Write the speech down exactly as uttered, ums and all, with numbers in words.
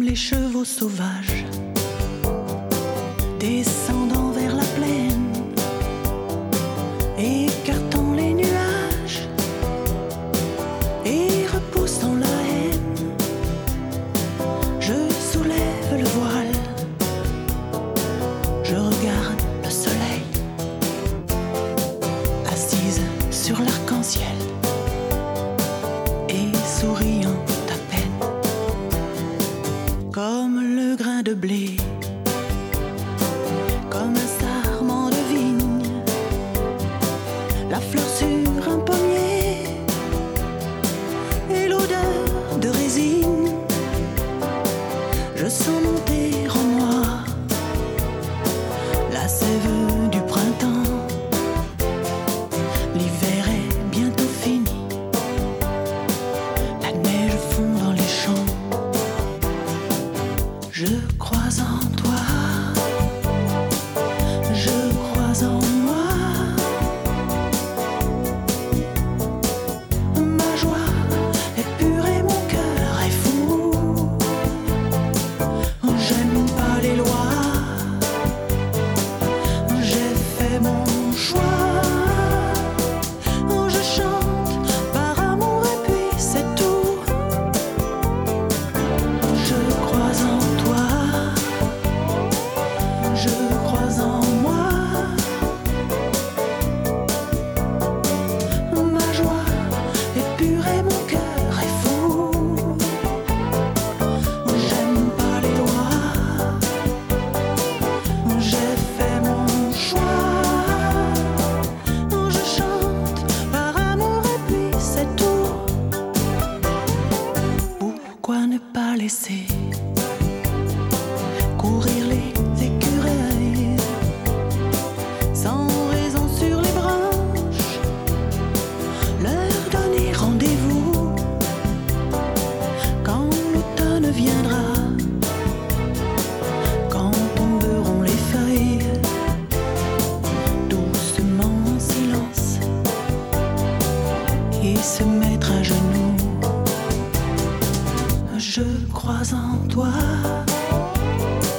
les chevaux sauvages, descendant vers la plaine, écartant les nuages et repoussant la haine. Je soulève le voile, je regarde le soleil, assise sur l'arc-en-ciel et souriant à peine, comme le grain de blé, comme un sarment de vigne, la fleur sur un pommier et l'odeur de résine. Je sens monter en moi la sève du printemps. L'hiver est bientôt fini, la neige fond dans les champs. Je crois en toi, je crois en moi. Ma joie est pure et mon cœur est fou. J'aime pas les lois, j'ai fait mon choix. Je chante par amour et puis c'est tout. Je crois en toi, je crois en moi. Ma joie est pure et mon cœur est fou. J'aime pas les lois, j'ai fait mon choix. Je chante par amour et puis c'est tout. Pourquoi ne pas laisser courir les écureuils sans raison sur les branches, leur donner rendez-vous quand l'automne viendra, quand tomberont les feuilles, doucement en silence, et se mettre à genoux. Je crois en toi,